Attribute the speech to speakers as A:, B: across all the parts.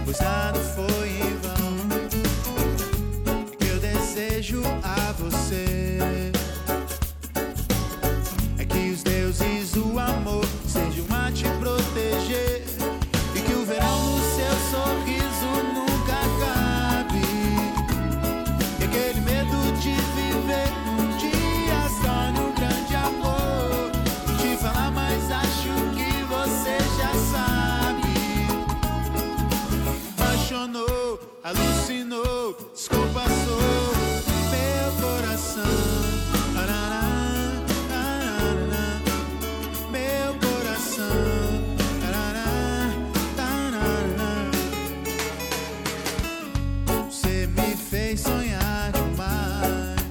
A: pois nada foi em vão. Eu desejo a você é que os deuses do amor sejam a te proteger e que o verão no seu sorriso nunca acabe. E aquele medo de viver um dia só no grande amor, te falar, mas acho que você já sabe. Apaixonou, alucinou, descompassou meu coração. Meu coração. Você me fez sonhar demais.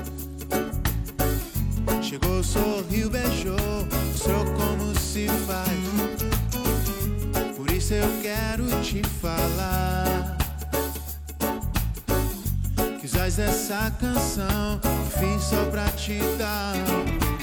A: Chegou, sorriu, beijou, mostrou como se faz. Por isso eu quero te falar que usas essa canção, fiz só pra te dar